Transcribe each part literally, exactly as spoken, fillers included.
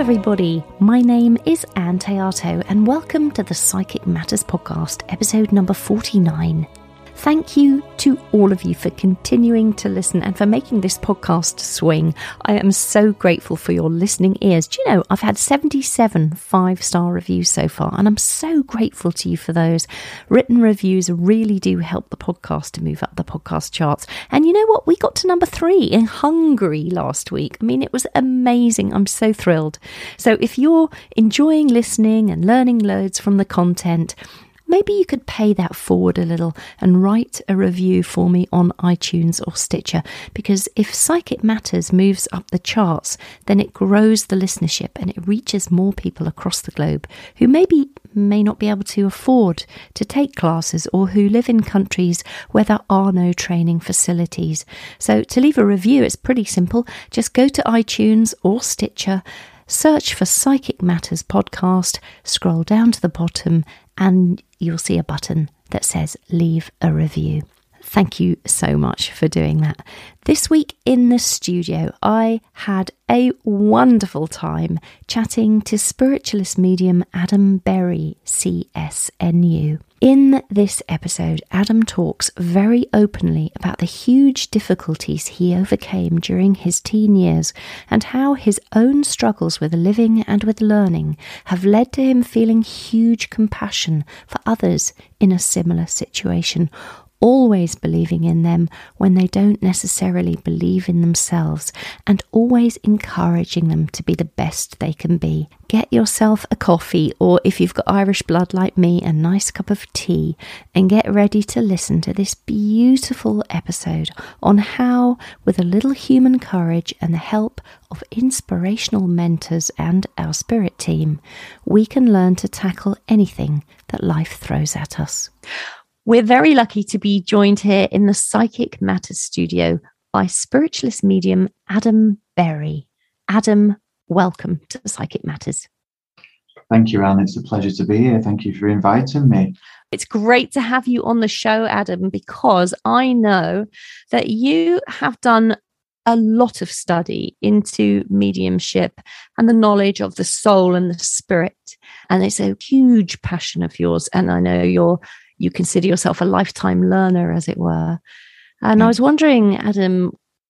everybody. My name is Anne Teato and welcome to the Psychic Matters podcast, episode number forty-nine. Thank you to all of you for continuing to listen and for making this podcast swing. I am so grateful for your listening ears. Do you know, I've had seventy-seven five-star reviews so far, and I'm so grateful to you for those. Written reviews really do help the podcast to move up the podcast charts. And you know what? We got to number three in Hungary last week. I mean, it was amazing. I'm so thrilled. So if you're enjoying listening and learning loads from the content, maybe you could pay that forward a little and write a review for me on iTunes or Stitcher, because if Psychic Matters moves up the charts, then it grows the listenership and it reaches more people across the globe who maybe may not be able to afford to take classes or who live in countries where there are no training facilities. So to leave a review, it's pretty simple. Just go to iTunes or Stitcher, search for Psychic Matters podcast, scroll down to the bottom, and you'll see a button that says leave a review. Thank you so much for doing that. This week in the studio, I had a wonderful time chatting to spiritualist medium Adam Berry, C S N U. In this episode, Adam talks very openly about the huge difficulties he overcame during his teen years and how his own struggles with living and with learning have led to him feeling huge compassion for others in a similar situation, always believing in them when they don't necessarily believe in themselves, and always encouraging them to be the best they can be. Get yourself a coffee, or if you've got Irish blood like me, a nice cup of tea, and get ready to listen to this beautiful episode on how, with a little human courage and the help of inspirational mentors and our spirit team, we can learn to tackle anything that life throws at us. We're very lucky to be joined here in the Psychic Matters studio by spiritualist medium Adam Berry. Adam, welcome to the Psychic Matters. Thank you, Anne. It's a pleasure to be here. Thank you for inviting me. It's great to have you on the show, Adam, because I know that you have done a lot of study into mediumship and the knowledge of the soul and the spirit. And it's a huge passion of yours. And I know you're You consider yourself a lifetime learner, as it were. And I was wondering, Adam,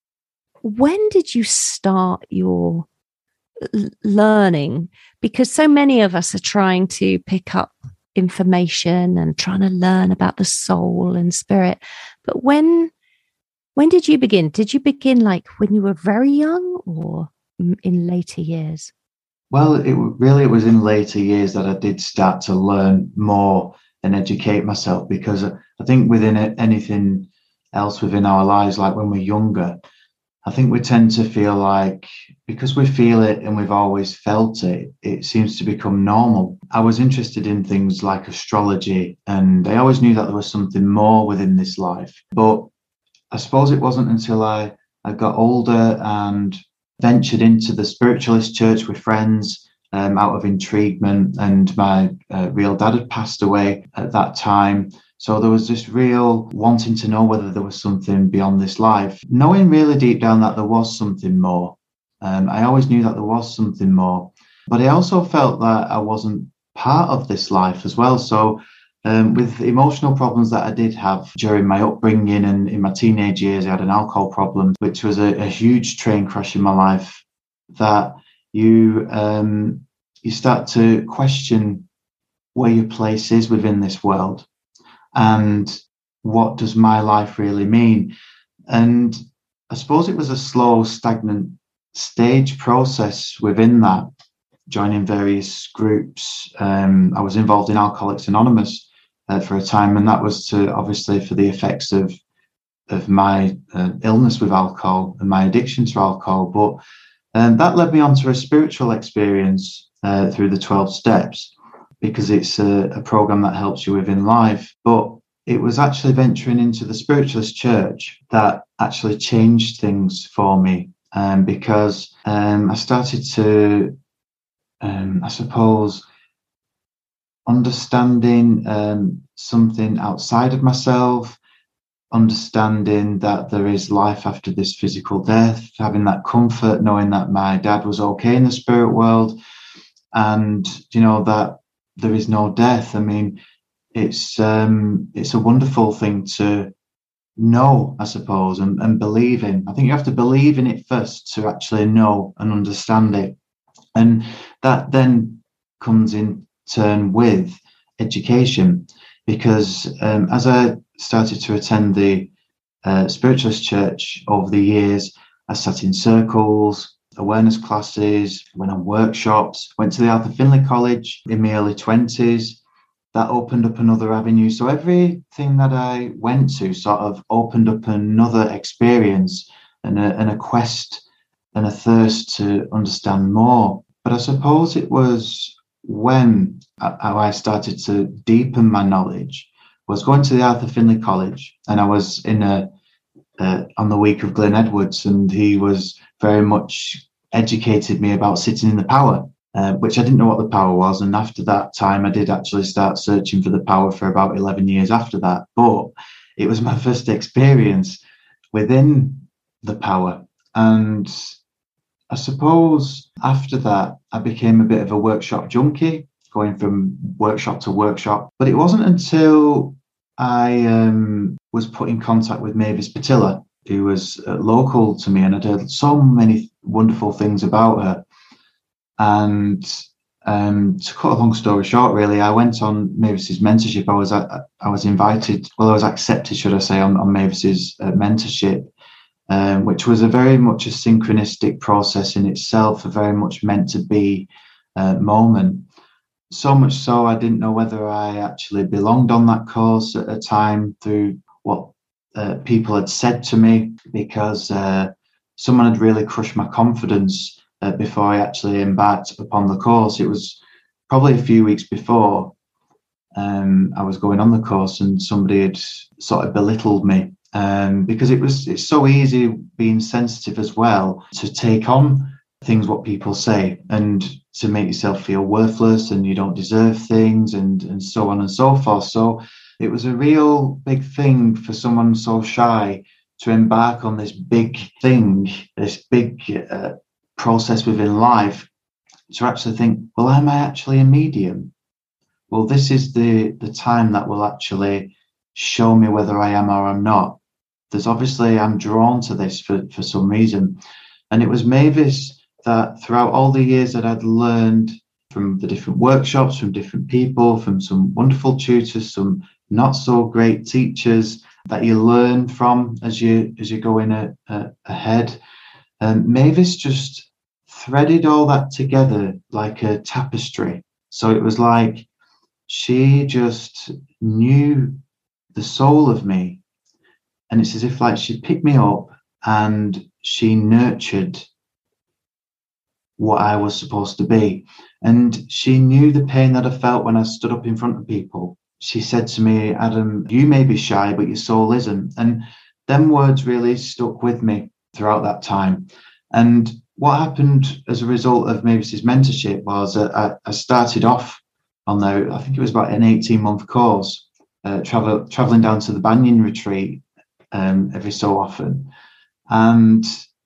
when did you start your l- learning? Because so many of us are trying to pick up information and trying to learn about the soul and spirit. But when when did you begin? Did you begin like when you were very young or in later years? Well, it really it was in later years that I did start to learn more and educate myself, because I think within anything else within our lives, like when we're younger, I think we tend to feel like because we feel it and we've always felt it, it seems to become normal. I was interested in things like astrology, and I always knew that there was something more within this life. But I suppose it wasn't until I, I got older and ventured into the spiritualist church with friends, Um, out of intriguement, and my uh, real dad had passed away at that time. So there was this real wanting to know whether there was something beyond this life, knowing really deep down that there was something more. Um, I always knew that there was something more, but I also felt that I wasn't part of this life as well. So um, with emotional problems that I did have during my upbringing and in my teenage years, I had an alcohol problem, which was a, a huge train crash in my life, that you um, you start to question where your place is within this world and what does my life really mean. And I suppose it was a slow, stagnant stage process within that, joining various groups. Um, I was involved in Alcoholics Anonymous uh, for a time, and that was to obviously for the effects of of my uh, illness with alcohol and my addiction to alcohol. But um, that led me on to a spiritual experience uh, through the twelve steps, because it's a, a program that helps you within life. But it was actually venturing into the spiritualist church that actually changed things for me, um, because um, I started to, um, I suppose, understanding um, something outside of myself, understanding that there is life after this physical death, having that comfort, knowing that my dad was okay in the spirit world, and, you know, that there is no death. I mean, it's um, it's a wonderful thing to know, I suppose, and, and believe in. I think you have to believe in it first to actually know and understand it. And that then comes in turn with education, because um, as I started to attend the uh, spiritualist church over the years, I sat in circles, awareness classes, went on workshops, went to the Arthur Findlay College in my early twenties. That opened up another avenue. So everything that I went to sort of opened up another experience and a, and a quest and a thirst to understand more. But I suppose it was when I started to deepen my knowledge, was going to the Arthur Findlay College, and I was in a uh, on the week of Glyn Edwards, and he was very much educated me about sitting in the power, uh, which I didn't know what the power was. And after that time, I did actually start searching for the power for about eleven years after that. But it was my first experience within the power. And I suppose after that, I became a bit of a workshop junkie, going from workshop to workshop. But it wasn't until I um, was put in contact with Mavis Patilla, who was uh, local to me, and I'd heard so many wonderful things about her. And um, to cut a long story short, really, I went on Mavis's mentorship. I was uh, I was invited, well, I was accepted, should I say, on, on Mavis's uh, mentorship. Um, which was a very much a synchronistic process in itself, a very much meant to be uh, moment. So much so I didn't know whether I actually belonged on that course at a time through what uh, people had said to me, because uh, someone had really crushed my confidence uh, before I actually embarked upon the course. It was probably a few weeks before um, I was going on the course, and somebody had sort of belittled me. Um, because it was it's so easy being sensitive as well to take on things what people say, and to make yourself feel worthless and you don't deserve things, and and so on and so forth. So it was a real big thing for someone so shy to embark on this big thing, this big uh, process within life, to actually think, well, am I actually a medium? Well, this is the the time that will actually show me whether I am or I'm not. There's obviously, I'm drawn to this for, for some reason. And it was Mavis that throughout all the years that I'd learned from the different workshops, from different people, from some wonderful tutors, some not so great teachers that you learn from as you as you go in a, a, ahead. Um, Mavis just threaded all that together like a tapestry. So it was like she just knew the soul of me. And it's as if like she picked me up and she nurtured what I was supposed to be. And she knew the pain that I felt when I stood up in front of people. She said to me, Adam, you may be shy, but your soul isn't. And them words really stuck with me throughout that time. And what happened as a result of Mavis's mentorship was that I, I started off on the, I think it was about an eighteen month course, uh, travel, traveling down to the Banyan retreat um, every so often. And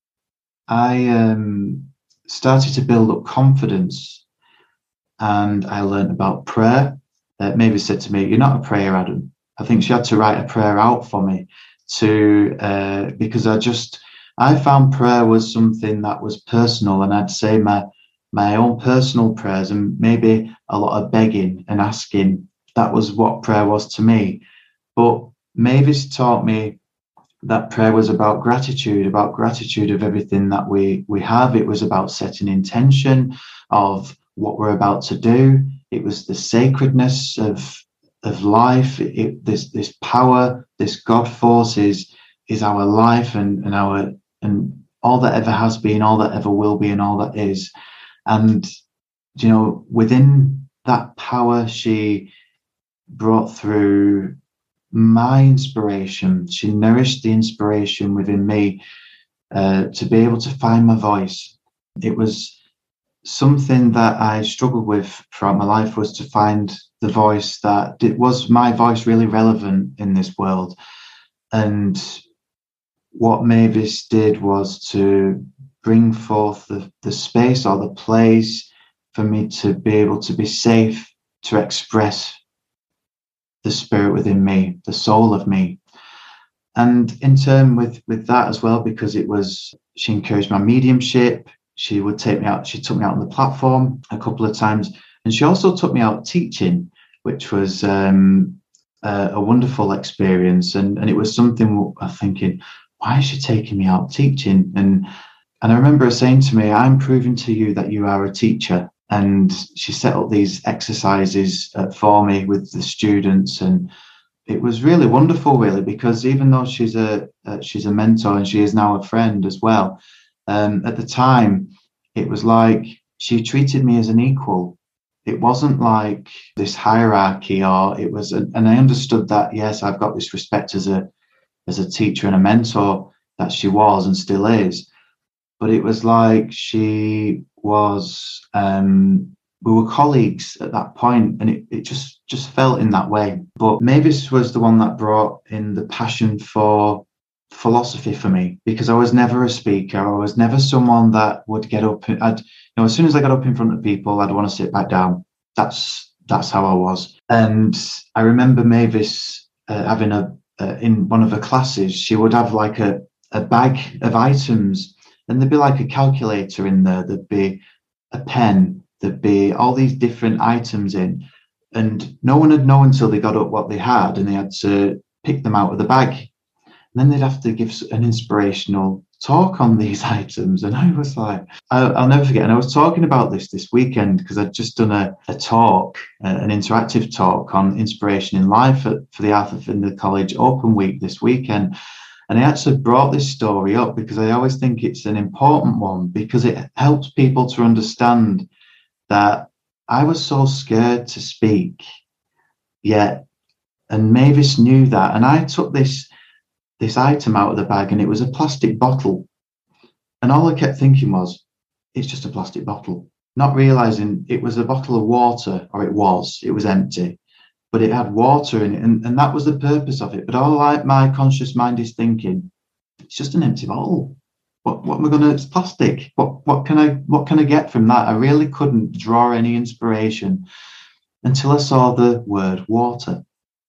I um, started to build up confidence, and I learned about prayer. Uh, Mavis said to me, you're not a prayer, Adam. I think she had to write a prayer out for me to, uh, because I just, I found prayer was something that was personal, and I'd say my my own personal prayers, and maybe a lot of begging and asking. That was what prayer was to me. But Mavis taught me that prayer was about gratitude, about gratitude of everything that we we have. It was about setting intention of what we're about to do. It was the sacredness of of life. It, this this power, this God force is is our life, and and our and all that ever has been, all that ever will be, and all that is. And you know, within that power, she brought through my inspiration. She nourished the inspiration within me uh, to be able to find my voice. It was something that I struggled with throughout my life, was to find the voice that it was my voice really relevant in this world. And what Mavis did was to bring forth the, the space or the place for me to be able to be safe to express the spirit within me, the soul of me. And in turn with, with that as well, because it was, she encouraged my mediumship. She would take me out, she took me out on the platform a couple of times. And she also took me out teaching, which was um, a, a wonderful experience. And, and it was something I'm thinking, why is she taking me out teaching? And and I remember her saying to me, I'm proving to you that you are a teacher. And she set up these exercises uh, for me with the students. And it was really wonderful, really, because even though she's a uh, she's a mentor and she is now a friend as well, um, at the time, it was like she treated me as an equal. It wasn't like this hierarchy, or it was, a, and I understood that, yes, I've got this respect as a as a teacher and a mentor that she was and still is. But it was like she was, um, we were colleagues at that point, and it, it just, just felt in that way. But Mavis was the one that brought in the passion for philosophy for me, because I was never a speaker. I was never someone that would get up. I'd, you know, as soon as I got up in front of people, I'd want to sit back down. That's that's how I was. And I remember Mavis uh, having a uh, in one of her classes, she would have like a a bag of items, and there'd be like a calculator in there. There'd be a pen. There'd be all these different items in, and no one would know until they got up what they had, and they had to pick them out of the bag. And then they'd have to give an inspirational talk on these items. And I was like, I'll, I'll never forget. And I was talking about this this weekend because I'd just done a, a talk, uh, an interactive talk on inspiration in life at, for the Arthur Findlay College Open Week this weekend. And I actually brought this story up because I always think it's an important one, because it helps people to understand that I was so scared to speak, yet, and Mavis knew that. And I took this this item out of the bag, and it was a plastic bottle. And all I kept thinking was, it's just a plastic bottle, not realizing it was a bottle of water, or it was, it was empty, but it had water in it. And, and that was the purpose of it. But all I, my conscious mind is thinking, it's just an empty bottle. What, what am I going to, it's plastic. What, what can I, what can I get from that? I really couldn't draw any inspiration until I saw the word water.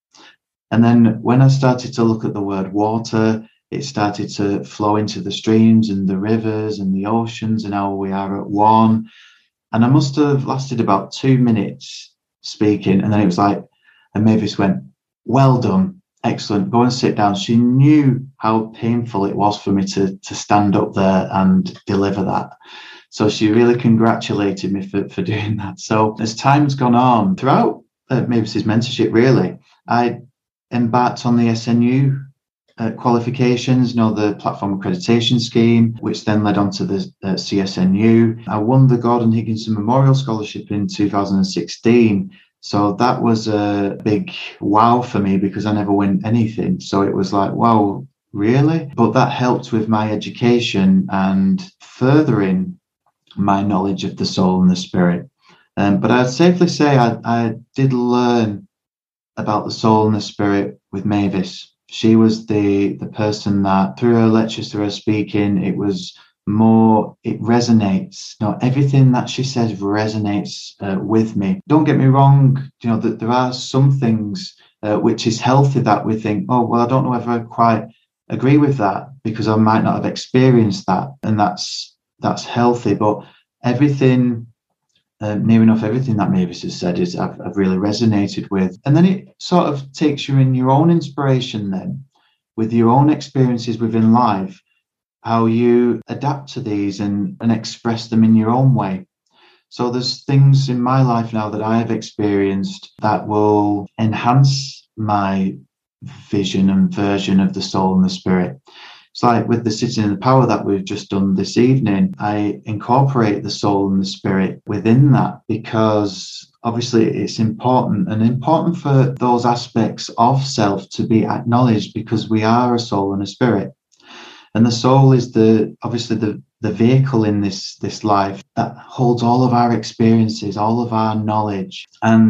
And then when I started to look at the word water, it started to flow into the streams and the rivers and the oceans, and now we are at one. And I must have lasted about two minutes speaking. And then it was like, and Mavis went, well done, excellent, go and sit down. She knew how painful it was for me to, to stand up there and deliver that. So she really congratulated me for, for doing that. So as time's gone on, throughout uh, Mavis's mentorship, really, I embarked on the S N U uh, qualifications, you know, the platform accreditation scheme, which then led on to the uh, C S N U. I won the Gordon Higginson Memorial Scholarship in two thousand sixteen. So that was a big wow for me, because I never win anything. So it was like, wow, really? But that helped with my education and furthering my knowledge of the soul and the spirit. Um, but I'd safely say I, I did learn about the soul and the spirit with Mavis. She was the the person that, through her lectures, through her speaking, it was more, it resonates. You know, everything that she says resonates uh, with me. Don't get me wrong, you know, that there are some things uh, which is healthy that we think, oh, well, I don't know if I quite agree with that because I might not have experienced that, and that's that's healthy. But everything, Uh, near enough everything that Mavis has said is I've, I've really resonated with. And then it sort of takes you in your own inspiration then, with your own experiences within life, how you adapt to these and, and express them in your own way. So there's things in my life now that I have experienced that will enhance my vision and version of the soul and the spirit. It's like with the Sitting in the Power that we've just done this evening, I incorporate the soul and the spirit within that, because obviously it's important, and important for those aspects of self to be acknowledged, because we are a soul and a spirit. And the soul is the obviously the, the vehicle in this, this life that holds all of our experiences, all of our knowledge. And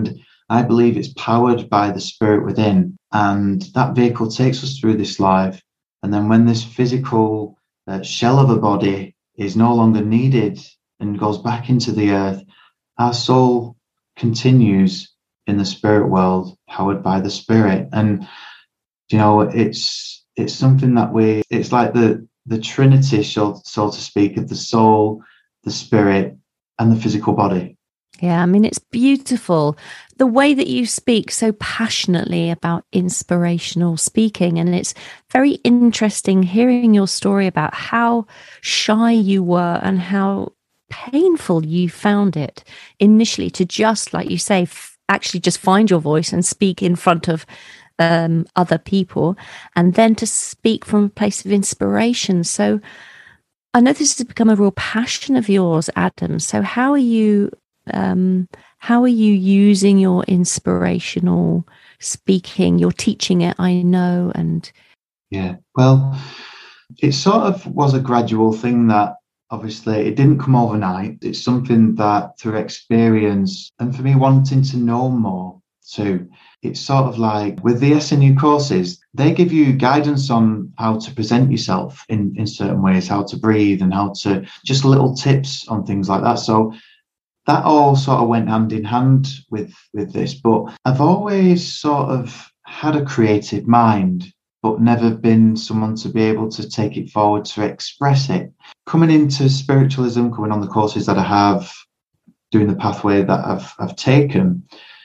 I believe it's powered by the spirit within, and that vehicle takes us through this life. And then when this physical uh, shell of a body is no longer needed and goes back into the earth, our soul continues in the spirit world, powered by the spirit. And you know, it's it's something that we, it's like the the Trinity, so, so to speak, of the soul, the spirit, and the physical body. Yeah, I mean, it's beautiful the way that you speak so passionately about inspirational speaking. And it's very interesting hearing your story about how shy you were and how painful you found it initially to just, like you say, f- actually just find your voice and speak in front of um, other people, and then to speak from a place of inspiration. So I know this has become a real passion of yours, Adam. So how are you um, how are you using your inspirational speaking? You're teaching it, I know, and yeah, well, it sort of was a gradual thing that obviously it didn't come overnight. It's something that through experience and for me wanting to know more too, it's sort of like with the S N U courses, they give you guidance on how to present yourself in, in certain ways, how to breathe and how to, just little tips on things like that. So that all sort of went hand in hand with, with this. But I've always sort of had a creative mind, but never been someone to be able to take it forward to express it. Coming into spiritualism, coming on the courses that I have, doing the pathway that I've I've taken,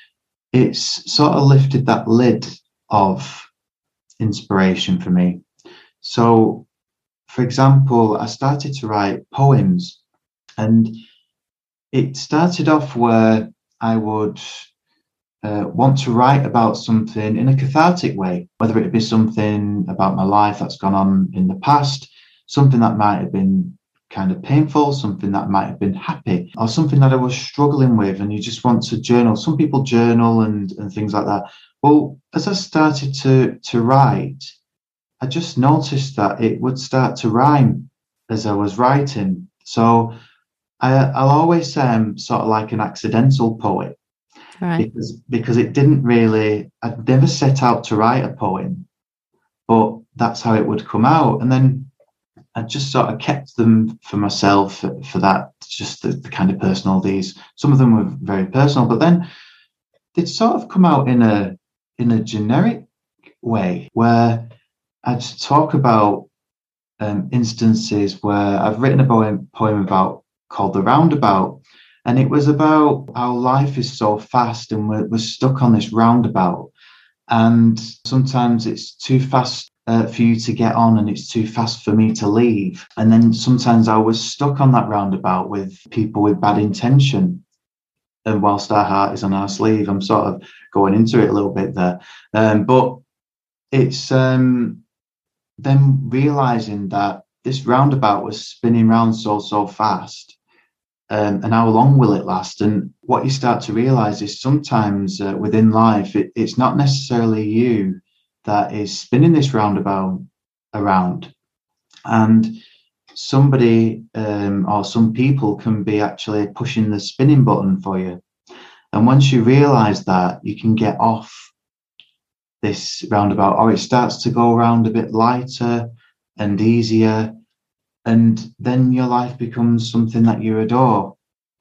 it's sort of lifted that lid of inspiration for me. So, for example, I started to write poems, and it started off where I would uh, want to write about something in a cathartic way, whether it be something about my life that's gone on in the past, something that might have been kind of painful, something that might have been happy, or something that I was struggling with, and you just want to journal. Some people journal and, and things like that. Well, as I started to, to write, I just noticed that it would start to rhyme as I was writing. So I, I'll always say I'm sort of like an accidental poet. right. Because because it didn't really, I'd never set out to write a poem, but that's how it would come out. And then I just sort of kept them for myself for, for that, just the, the kind of personal these. Some of them were very personal, but then they'd sort of come out in a in a generic way where I'd talk about um, instances where I've written a poem, poem about called The Roundabout. And it was about how life is so fast and we're, we're stuck on this roundabout. And sometimes it's too fast uh, for you to get on and it's too fast for me to leave. And then sometimes I was stuck on that roundabout with people with bad intention. And whilst our heart is on our sleeve, I'm sort of going into it a little bit there. Um, but it's um, them realizing that this roundabout was spinning round so, so fast. Um, and how long will it last? And what you start to realize is sometimes uh, within life, it, it's not necessarily you that is spinning this roundabout around. And somebody um, or some people can be actually pushing the spinning button for you. And once you realize that, you can get off this roundabout, or it starts to go around a bit lighter and easier. And then your life becomes something that you adore.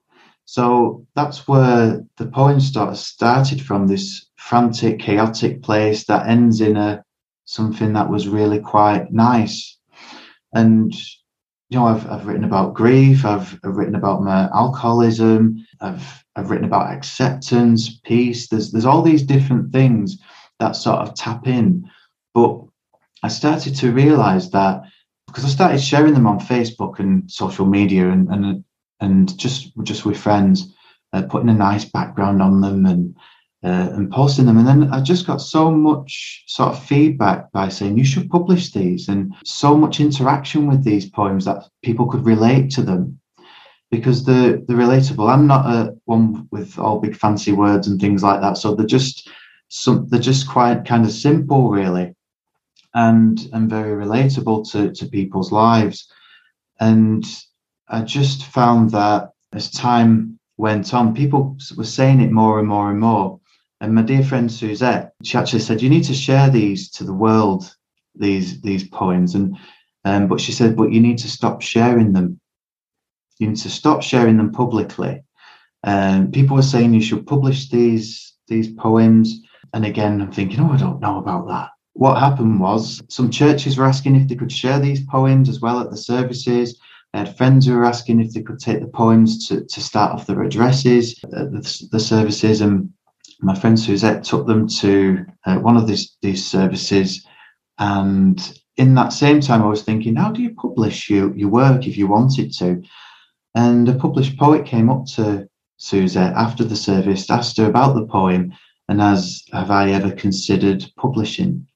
So that's where the poem sort of started from, this frantic, chaotic place that ends in a something that was really quite nice. And you know, I've I've written about grief. I've, I've written about my alcoholism. I've I've written about acceptance, peace. There's there's all these different things that sort of tap in. But I started to realize that, because I started sharing them on Facebook and social media, and and and just just with friends, uh, putting a nice background on them and uh, and posting them, and then I just got so much sort of feedback by saying you should publish these, and so much interaction with these poems that people could relate to them, because they're they're relatable. I'm not a one with all big fancy words and things like that, so they're just some they're just quite kind of simple, really. And, and very relatable to, to people's lives. And I just found that as time went on, people were saying it more and more and more. And my dear friend Suzette, she actually said, you need to share these to the world, these these poems. And um, but she said, but you need to stop sharing them. You need to stop sharing them publicly. And um, people were saying you should publish these these poems. And again, I'm thinking, oh, I don't know about that. What happened was some churches were asking if they could share these poems as well at the services. I had friends who were asking if they could take the poems to, to start off their addresses at the, the services. And my friend Suzette took them to uh, one of these, these services. And in that same time, I was thinking, how do you publish your, your work if you wanted to? And a published poet came up to Suzette after the service, asked her about the poem, and as have I ever considered publishing?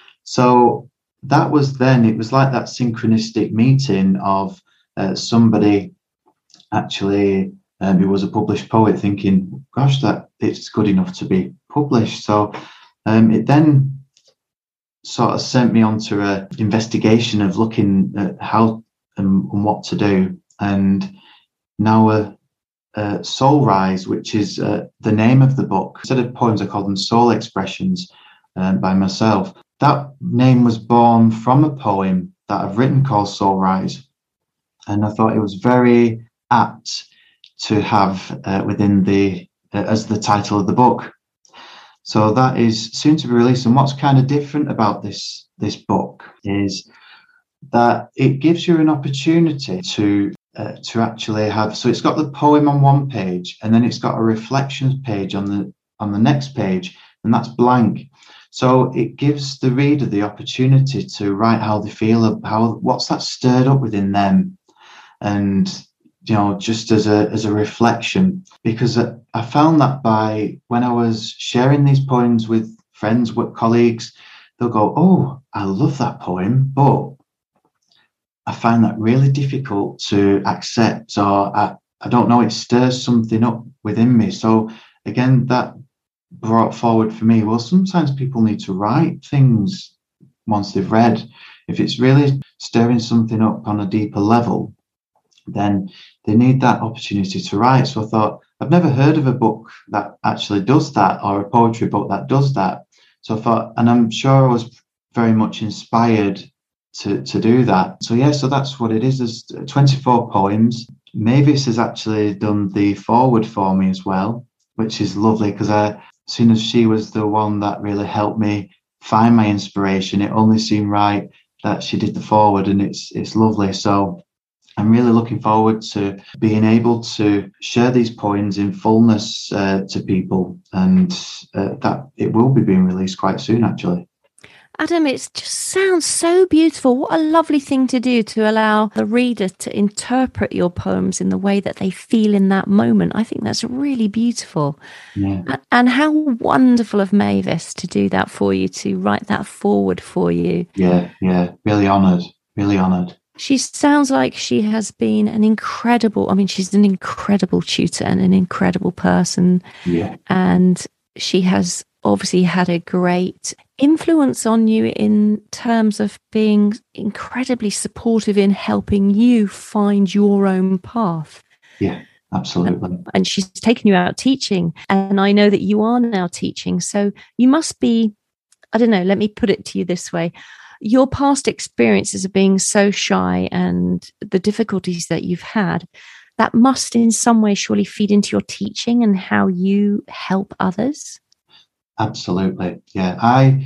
So that was then, it was like that synchronistic meeting of uh, somebody actually um, who was a published poet thinking, gosh, that it's good enough to be published. So um, it then sort of sent me onto an investigation of looking at how and, and what to do. And now a uh, Soul Rise, which is uh, the name of the book. Instead of poems, I call them soul expressions um, by myself. That name was born from a poem that I've written called Soul Rise. And I thought it was very apt to have uh, within the, uh, as the title of the book. So that is soon to be released. And what's kind of different about this, this book is that it gives you an opportunity to uh, to actually have, so it's got the poem on one page, and then it's got a reflections page on the on the next page, and that's blank. So it gives the reader the opportunity to write how they feel, how what's that stirred up within them, and you know, just as a as a reflection. Because I found that by when I was sharing these poems with friends, with colleagues, they'll go, "Oh, I love that poem," but I find that really difficult to accept, or I, I don't know, it stirs something up within me. So again, that brought forward for me, well, sometimes people need to write things once they've read. If it's really stirring something up on a deeper level, then they need that opportunity to write. So I thought, I've never heard of a book that actually does that, or a poetry book that does that. So I thought, and I'm sure I was very much inspired to, to do that. So yeah, so that's what it is. There's twenty-four poems. Mavis has actually done the foreword for me as well, which is lovely, because I, as soon as she was the one that really helped me find my inspiration, it only seemed right that she did the foreword, and it's it's lovely. So I'm really looking forward to being able to share these poems in fullness uh, to people, and uh, that it will be being released quite soon, actually. Adam, it just sounds so beautiful. What a lovely thing to do, to allow the reader to interpret your poems in the way that they feel in that moment. I think that's really beautiful. Yeah. And how wonderful of Mavis to do that for you, to write that forward for you. Yeah, yeah, really honoured, really honoured. She sounds like she has been an incredible, I mean, she's an incredible tutor and an incredible person. Yeah. And she has obviously had a great influence on you in terms of being incredibly supportive in helping you find your own path. Yeah, absolutely. And she's taken you out teaching, and I know that you are now teaching. So you must be, I don't know, let me put it to you this way. Your past experiences of being so shy and the difficulties that you've had, that must in some way surely feed into your teaching and how you help others. Absolutely. Yeah. I,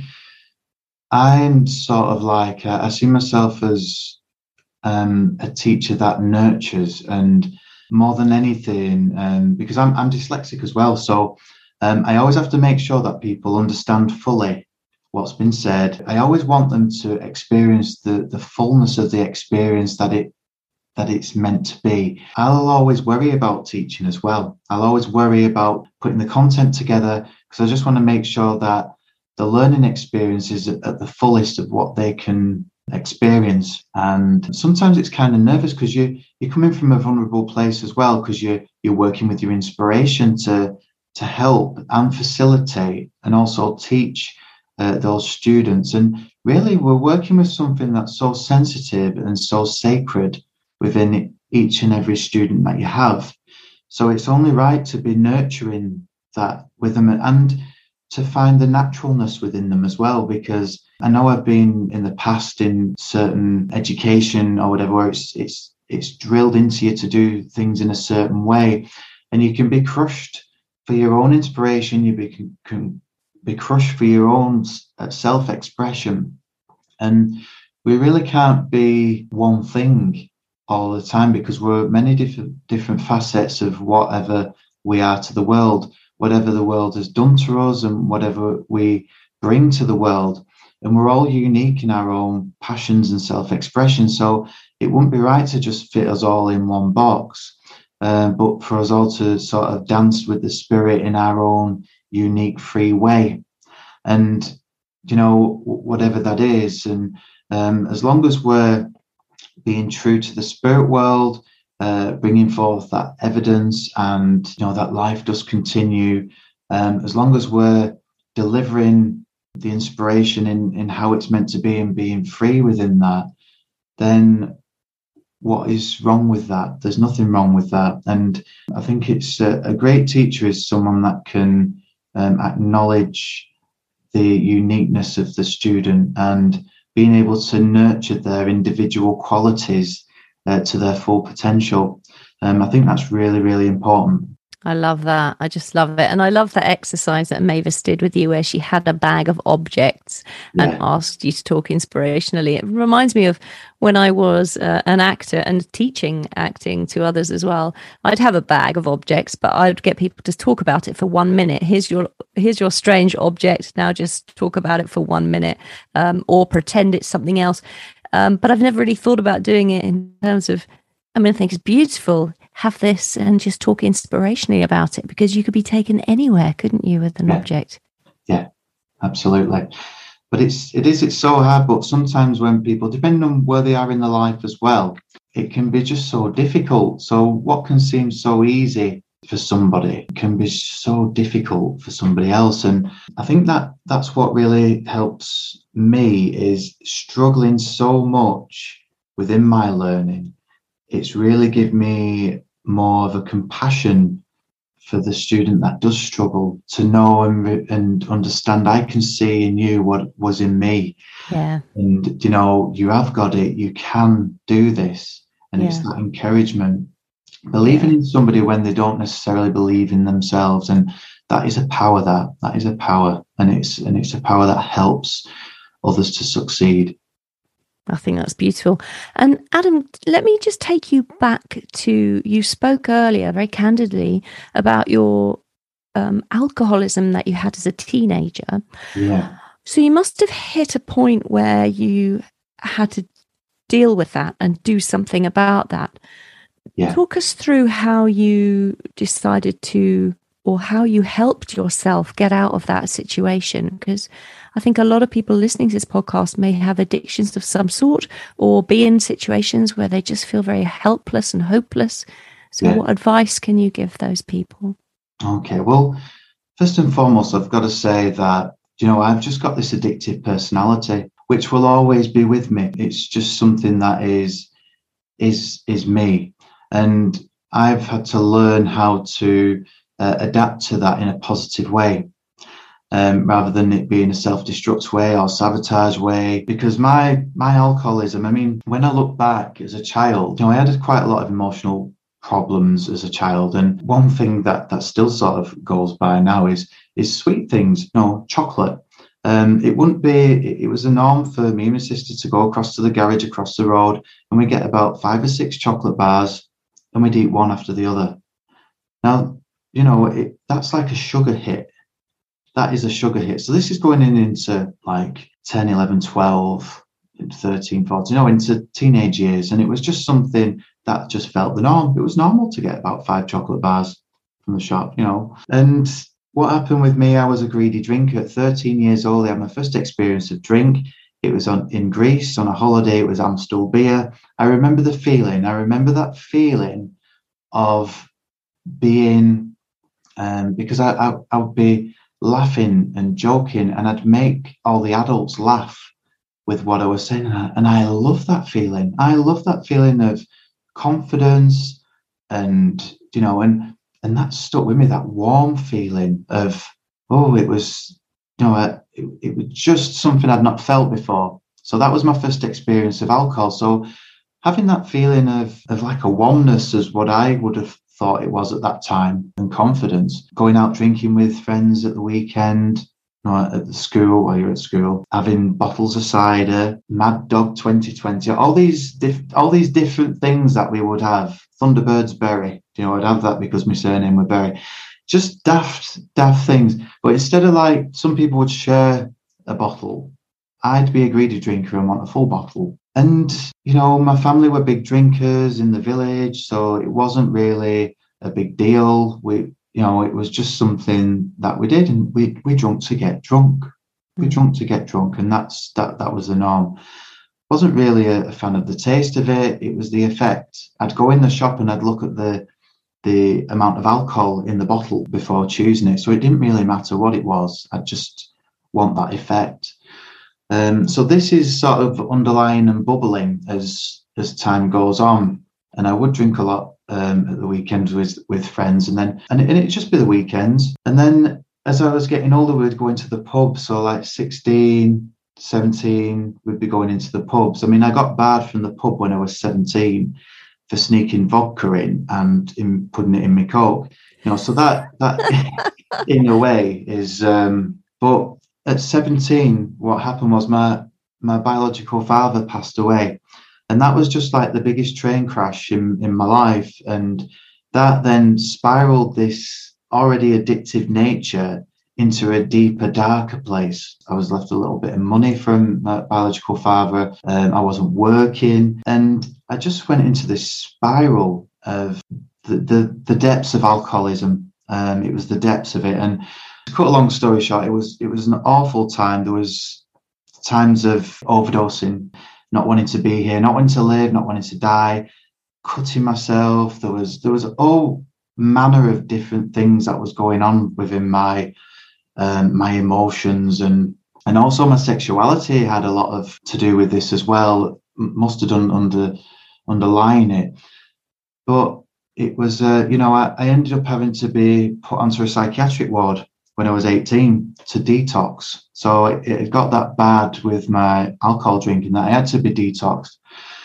I'm sort of like, uh, I see myself as um, a teacher that nurtures, and more than anything, um, because I'm, I'm dyslexic as well. So um, I always have to make sure that people understand fully what's been said. I always want them to experience the, the fullness of the experience that it that it's meant to be. I'll always worry about teaching as well. I'll always worry about putting the content together, because I just want to make sure that the learning experience is at the fullest of what they can experience. And sometimes it's kind of nervous, because you, you're coming from a vulnerable place as well, because you're, you're working with your inspiration to, to help and facilitate and also teach uh, those students. And really, we're working with something that's so sensitive and so sacred within each and every student that you have. So it's only right to be nurturing that with them. And to find the naturalness within them as well, because I know I've been in the past in certain education or whatever, where it's it's it's drilled into you to do things in a certain way, and you can be crushed for your own inspiration. You be, can be crushed for your own self-expression, and we really can't be one thing all the time, because we're many different different facets of whatever we are to the world, whatever the world has done to us, and whatever we bring to the world. And we're all unique in our own passions and self-expression. So it wouldn't be right to just fit us all in one box, uh, but for us all to sort of dance with the spirit in our own unique, free way. And, you know, whatever that is. And um, as long as we're being true to the spirit world, uh, bringing forth that evidence, and, you know, that life does continue, um, as long as we're delivering the inspiration in, in how it's meant to be and being free within that, then what is wrong with that? There's nothing wrong with that. And I think it's a, a great teacher is someone that can um, acknowledge the uniqueness of the student and being able to nurture their individual qualities uh, to their full potential. Um, I think that's really, really important. I love that. I just love it. And I love that exercise that Mavis did with you, where she had a bag of objects and yeah. asked you to talk inspirationally. It reminds me of when I was uh, an actor and teaching acting to others as well. I'd have a bag of objects, but I'd get people to talk about it for one minute. Here's your here's your strange object. Now just talk about it for one minute, um, or pretend it's something else. Um, but I've never really thought about doing it in terms of, I mean, I think it's beautiful. Have this and just talk inspirationally about it, because you could be taken anywhere, couldn't you, with an yeah. object? Yeah, absolutely. But it's it is it's so hard. But sometimes when people, depending on where they are in their life as well, it can be just so difficult. So what can seem so easy for somebody can be so difficult for somebody else. And I think that that's what really helps me, is struggling so much within my learning. It's really given me more of a compassion for the student that does struggle, to know and and understand I can see in you what was in me. Yeah. And, you know, you have got it. You can do this. And yeah. it's that encouragement, believing yeah. in somebody when they don't necessarily believe in themselves. And that is a power, that that is a power. And it's and it's a power that helps others to succeed. I think that's beautiful. And Adam, let me just take you back to, you spoke earlier very candidly about your um, alcoholism that you had as a teenager. Yeah. So you must have hit a point where you had to deal with that and do something about that. Yeah. Talk us through how you decided to, or how you helped yourself get out of that situation, because I think a lot of people listening to this podcast may have addictions of some sort, or be in situations where they just feel very helpless and hopeless. So yeah. what advice can you give those people? Okay, well, first and foremost, I've got to say that, you know, I've just got this addictive personality, which will always be with me. It's just something that is is is me. And I've had to learn how to uh, adapt to that in a positive way. Um, rather than it being a self-destruct way or sabotage way, because my my alcoholism, I mean, when I look back as a child, you know, I had quite a lot of emotional problems as a child, and one thing that that still sort of goes by now is is sweet things, you know, chocolate. Um, it wouldn't be, it, it was a norm for me and my sister to go across to the garage across the road, and we get about five or six chocolate bars, and we'd eat one after the other. Now, you know, it, that's like a sugar hit. That is a sugar hit. So this is going in into like ten, eleven, twelve, thirteen, fourteen, you know, into teenage years. And it was just something that just felt the norm. It was normal to get about five chocolate bars from the shop, you know. And what happened with me, I was a greedy drinker. At thirteen years old, I had my first experience of drink. It was on in Greece on a holiday. It was Amstel beer. I remember the feeling. I remember that feeling of being, um, because I, I, I would be laughing and joking, and I'd make all the adults laugh with what I was saying, and I love that feeling. I love that feeling of confidence, and you know, and and that stuck with me. That warm feeling of, oh, it was you know, uh, it, it was just something I'd not felt before. So that was my first experience of alcohol. So having that feeling of, of like a oneness is what I would have thought it was at that time, and confidence, going out drinking with friends at the weekend, you know, at the school, while you're at school, having bottles of cider, Mad Dog twenty twenty, all these diff- all these different things that we would have. Thunderbird's Berry, you know, I'd have that because my surname was Berry. Just daft, daft things. But instead of like some people would share a bottle, I'd be a greedy drinker and want a full bottle. And, you know, my family were big drinkers in the village, so it wasn't really a big deal. We, you know, it was just something that we did, and we we drunk to get drunk. We mm. drunk to get drunk, and that's that that was the norm. Wasn't really a, a fan of the taste of it. It was the effect. I'd go in the shop and I'd look at the the amount of alcohol in the bottle before choosing it. So it didn't really matter what it was. I'd just want that effect. Um, so this is sort of underlying and bubbling as as time goes on. And I would drink a lot um, at the weekends with, with friends, and then and, and it'd just be the weekends. And then as I was getting older, we'd go into the pub. So like sixteen, seventeen, we'd be going into the pubs. I mean, I got barred from the pub when I was seventeen for sneaking vodka in and in, putting it in my Coke. You know, so that that in a way is. Um, but at seventeen, what happened was my my biological father passed away, and that was just like the biggest train crash in, in my life. And that then spiraled this already addictive nature into a deeper, darker place. I was left a little bit of money from my biological father. Um, I wasn't working, and I just went into this spiral of the the, the depths of alcoholism. Um, it was the depths of it, and to cut a long story short, it was it was an awful time. There was times of overdosing, not wanting to be here, not wanting to live, not wanting to die, cutting myself. There was there was all manner of different things that was going on within my um, my emotions, and and also my sexuality had a lot of to do with this as well. Must have done under underlying it, but it was uh, you know I, I ended up having to be put onto a psychiatric ward when I was eighteen to detox. So it, it got that bad with my alcohol drinking that I had to be detoxed.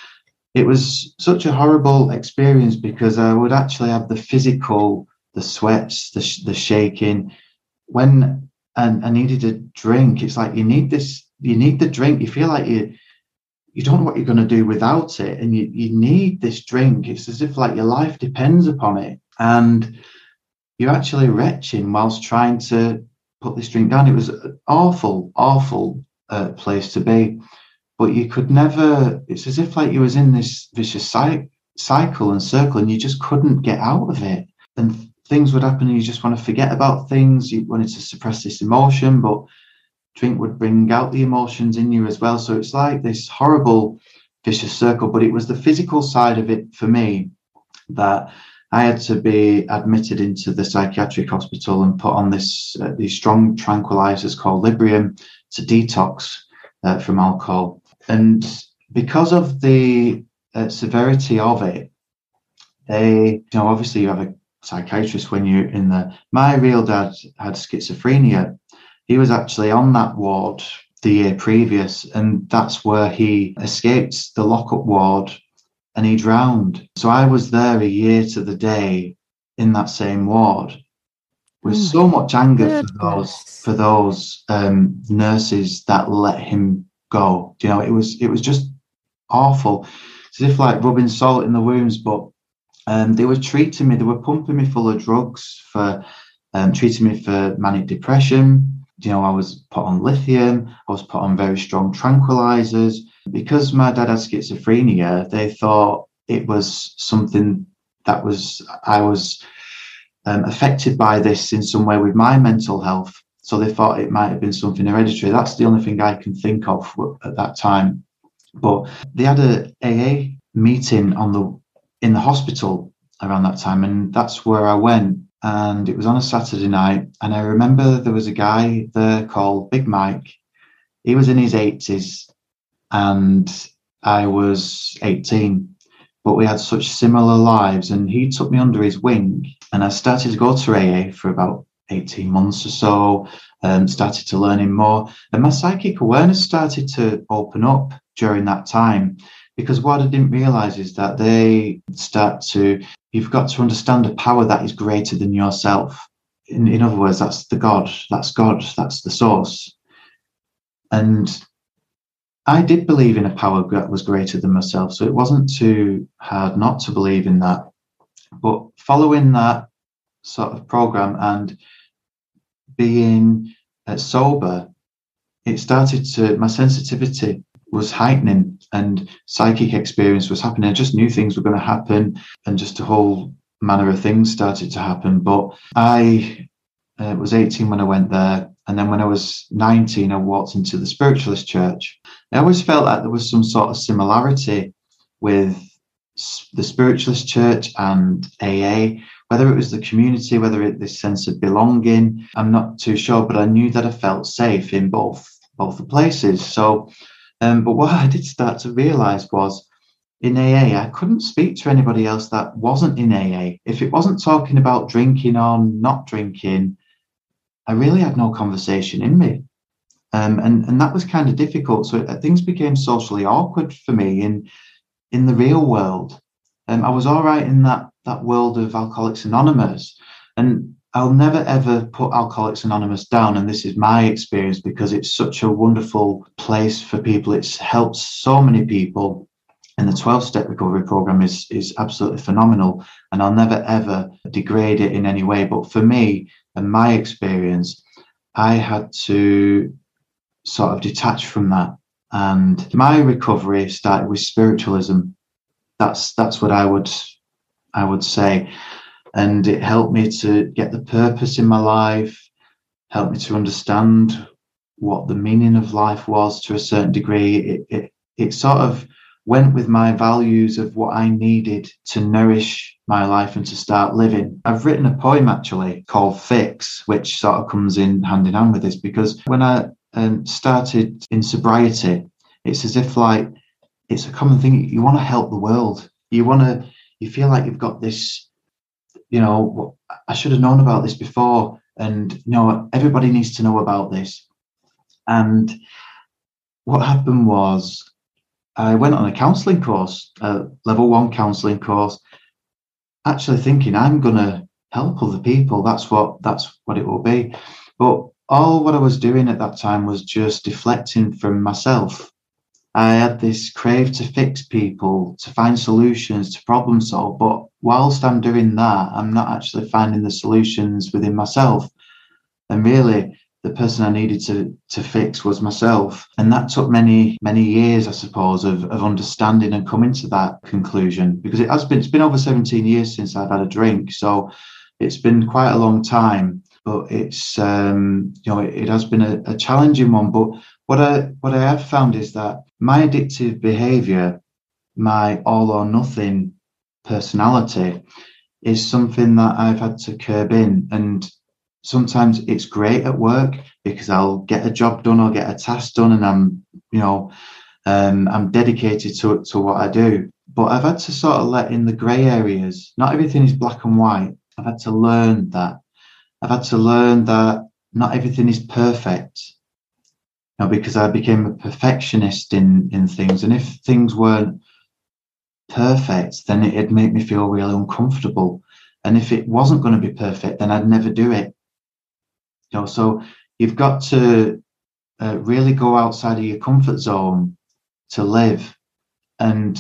It was such a horrible experience because I would actually have the physical, the sweats, the, sh- the shaking. When and I needed a drink, it's like you need this, you need the drink. You feel like you you don't know what you're going to do without it, and you, you need this drink. It's as if like your life depends upon it. And you're actually retching whilst trying to put this drink down. It was an awful, awful uh, place to be. But you could never, it's as if like you was in this vicious cy- cycle and circle, and you just couldn't get out of it. And things would happen and you just want to forget about things. You wanted to suppress this emotion, but drink would bring out the emotions in you as well. So it's like this horrible vicious circle. But it was the physical side of it for me that I had to be admitted into the psychiatric hospital and put on this uh, these strong tranquilizers called Librium to detox uh, from alcohol. And because of the uh, severity of it, they, you know, obviously you have a psychiatrist when you're in there. My real dad had schizophrenia. He was actually on that ward the year previous, and that's where he escaped the lockup ward and he drowned. So I was there a year to the day in that same ward with oh so much anger goodness. for those for those um, nurses that let him go. You know, it was it was just awful. It's as if like rubbing salt in the wounds, but um, they were treating me, they were pumping me full of drugs for um, treating me for manic depression. You know, I was put on lithium, I was put on very strong tranquilizers. Because my dad had schizophrenia, they thought it was something that was, I was um, affected by this in some way with my mental health. So they thought it might have been something hereditary. That's the only thing I can think of at that time. But they had a A A meeting on the in the hospital around that time, and that's where I went. And it was on a Saturday night, and I remember there was a guy there called Big Mike. He was in his eighties, and I was eighteen, but we had such similar lives, and he took me under his wing, and I started to go to A A for about eighteen months or so, um, started to learning more. And my psychic awareness started to open up during that time, because what I didn't realize is that they start to, you've got to understand a power that is greater than yourself. In, in other words, that's the God, that's God, that's the source. And I did believe in a power that was greater than myself, so it wasn't too hard not to believe in that. But following that sort of program and being uh, sober, it started to, my sensitivity was heightening and psychic experience was happening. I just knew things were going to happen, and just a whole manner of things started to happen. But I uh, was eighteen when I went there. And then when I was nineteen, I walked into the spiritualist church. I always felt like there was some sort of similarity with the spiritualist church and A A, whether it was the community, whether it this sense of belonging, I'm not too sure, but I knew that I felt safe in both both the places. So, um, but what I did start to realise was, in A A, I couldn't speak to anybody else that wasn't in A A. If it wasn't talking about drinking or not drinking, I really had no conversation in me. Um, and, and that was kind of difficult. So it, things became socially awkward for me in in the real world. Um, I was all right in that that world of Alcoholics Anonymous. And I'll never, ever put Alcoholics Anonymous down. And this is my experience, because it's such a wonderful place for people. It's helped so many people. And the twelve-step recovery program is, is absolutely phenomenal. And I'll never, ever degrade it in any way. But for me and my experience, I had to sort of detach from that. And my recovery started with spiritualism. That's that's what I would I would say. And it helped me to get the purpose in my life, helped me to understand what the meaning of life was to a certain degree. It, it, it sort of went with my values of what I needed to nourish my life and to start living. I've written a poem actually called Fix, which sort of comes in hand in hand with this, because when I um, started in sobriety, it's as if like it's a common thing. You want to help the world. You want to, you feel like you've got this, you know, I should have known about this before. And, you know, everybody needs to know about this. And what happened was I went on a counselling course, a level one counselling course, actually thinking I'm going to help other people. That's what, that's what it will be. But all what I was doing at that time was just deflecting from myself. I had this crave to fix people, to find solutions, to problem solve. But whilst I'm doing that, I'm not actually finding the solutions within myself. And really, the person I needed to, to fix was myself. And that took many, many years, I suppose, of, of understanding and coming to that conclusion. Because it has been, it's been over seventeen years since I've had a drink. So it's been quite a long time. But it's, um, you know, it, it has been a, a challenging one. But what I what I have found is that my addictive behaviour, my all or nothing personality, is something that I've had to curb in. And sometimes it's great at work because I'll get a job done or get a task done, and I'm, you know, um, I'm dedicated to to what I do. But I've had to sort of let in the grey areas. Not everything is black and white. I've had to learn that. I've had to learn that not everything is perfect. You know, because I became a perfectionist in, in things. And if things weren't perfect, then it'd make me feel really uncomfortable. And if it wasn't going to be perfect, then I'd never do it. You know, so you've got to uh, really go outside of your comfort zone to live, and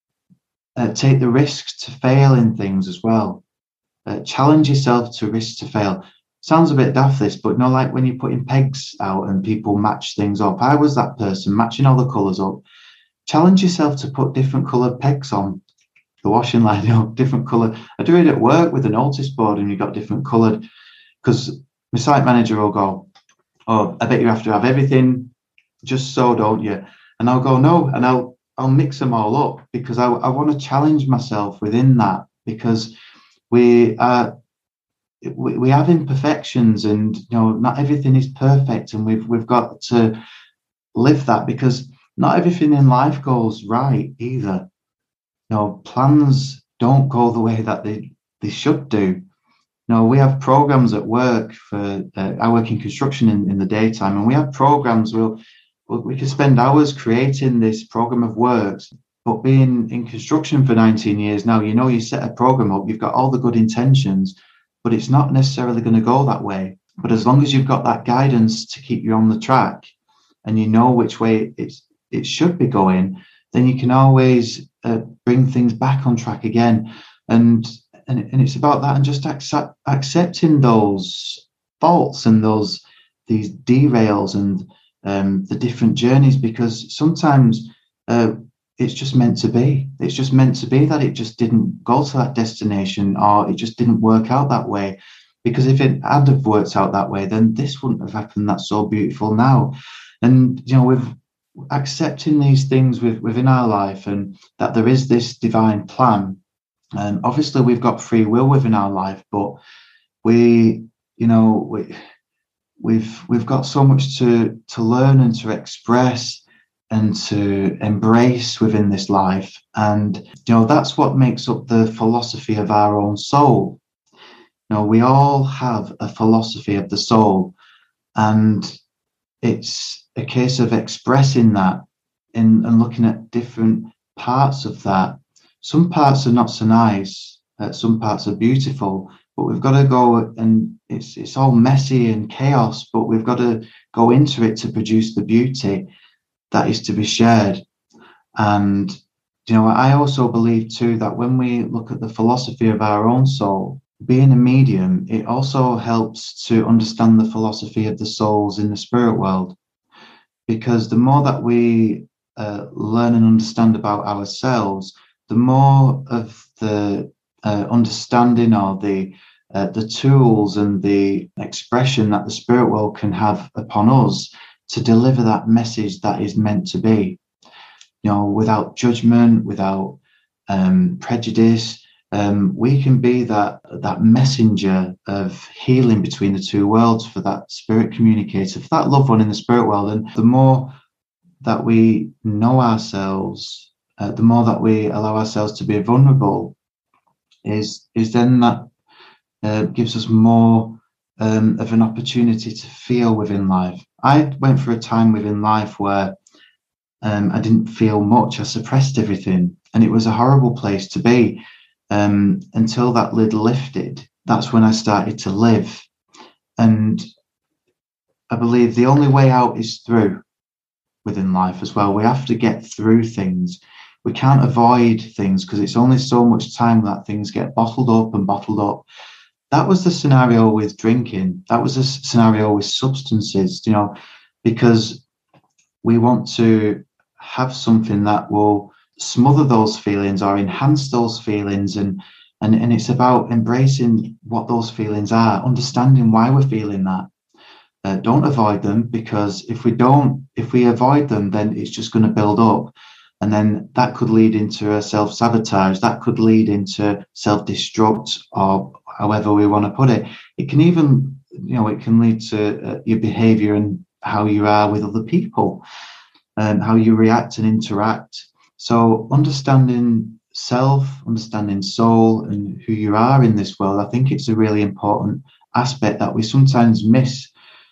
uh, take the risk to fail in things as well. Uh, challenge yourself to risk to fail. Sounds a bit daft this, but you know, like when you're putting pegs out and people match things up. I was that person matching all the colours up. Challenge yourself to put different coloured pegs on the washing line, you know, different colour. I do it at work with a notice board, and you've got different coloured, because my site manager will go, "Oh, I bet you have to have everything just so, don't you?" And I'll go, "No," and I'll I'll mix them all up, because I, I want to challenge myself within that, because we are we, we have imperfections, and you know, not everything is perfect, and we've we've got to live that, because not everything in life goes right either. You know, plans don't go the way that they, they should do. You know, we have programs at work for, uh, I work in construction in, in the daytime, and we have programs, we'll, we'll, we can spend hours creating this program of works, but being in construction for nineteen years now, you know, you set a program up, you've got all the good intentions, but it's not necessarily going to go that way. But as long as you've got that guidance to keep you on the track and you know which way it's, it should be going, then you can always uh, bring things back on track again. And And, and it's about that, and just accept, accepting those faults and those these derails and um, the different journeys, because sometimes uh, it's just meant to be. It's just meant to be that it just didn't go to that destination, or it just didn't work out that way. Because if it had have worked out that way, then this wouldn't have happened. That's so beautiful now. And, you know, with accepting these things with, within our life, and that there is this divine plan. And obviously we've got free will within our life, but we, you know, we, we've we've got so much to to learn and to express and to embrace within this life. And, you know, that's what makes up the philosophy of our own soul. You know, we all have a philosophy of the soul, and it's a case of expressing that in, and looking at different parts of that. Some parts are not so nice, uh, some parts are beautiful, but we've got to go, and it's it's all messy and chaos, but we've got to go into it to produce the beauty that is to be shared. And, you know, I also believe too that when we look at the philosophy of our own soul, being a medium, it also helps to understand the philosophy of the souls in the spirit world. Because the more that we uh, learn and understand about ourselves, the more of the uh, understanding, or the uh, the tools and the expression that the spirit world can have upon us to deliver that message that is meant to be, you know, without judgment, without um, prejudice. Um, we can be that that messenger of healing between the two worlds for that spirit communicator, for that loved one in the spirit world. And the more that we know ourselves, Uh, the more that we allow ourselves to be vulnerable, is is then that uh, gives us more um, of an opportunity to feel within life. I went through a time within life where um, I didn't feel much. I suppressed everything, and it was a horrible place to be um, until that lid lifted. That's when I started to live. And I believe the only way out is through within life as well. We have to get through things. We can't avoid things, because it's only so much time that things get bottled up and bottled up. That was the scenario with drinking. That was the scenario with substances, you know, because we want to have something that will smother those feelings or enhance those feelings. And, and, and it's about embracing what those feelings are, understanding why we're feeling that. Uh, don't avoid them, because if we don't, if we avoid them, then it's just going to build up. And then that could lead into a self-sabotage. That could lead into self-destruct, or however we want to put it. It can even, you know, it can lead to uh, your behavior and how you are with other people, and how you react and interact. So understanding self, understanding soul, and who you are in this world, I think it's a really important aspect that we sometimes miss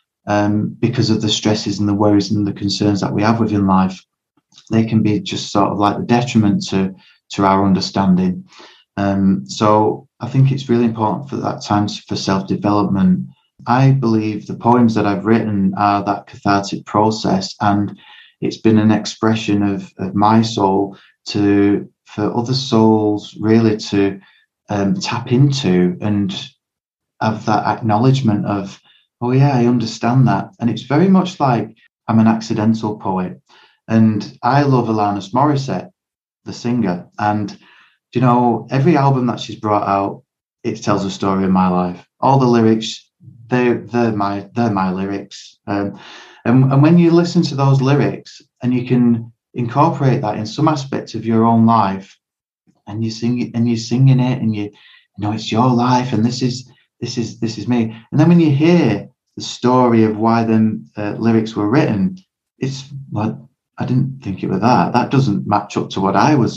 um, because of the stresses and the worries and the concerns that we have within life. They can be just sort of like the detriment to, to our understanding. Um, so I think it's really important for that time for self-development. I believe the poems that I've written are that cathartic process, and it's been an expression of, of my soul to for other souls really to um, tap into and have that acknowledgement of, oh yeah, I understand that. And it's very much like I'm an accidental poet. And I love Alanis Morissette, the singer. And, you know, every album that she's brought out, it tells a story of my life. All the lyrics, they're, they're, my, they're my lyrics. Um, and, and when you listen to those lyrics and you can incorporate that in some aspect of your own life, and you sing it, and you're singing it, and you, you know, it's your life, and this is, this is, this is me. And then when you hear the story of why them uh, lyrics were written, it's like, I didn't think it was that. That doesn't match up to what I was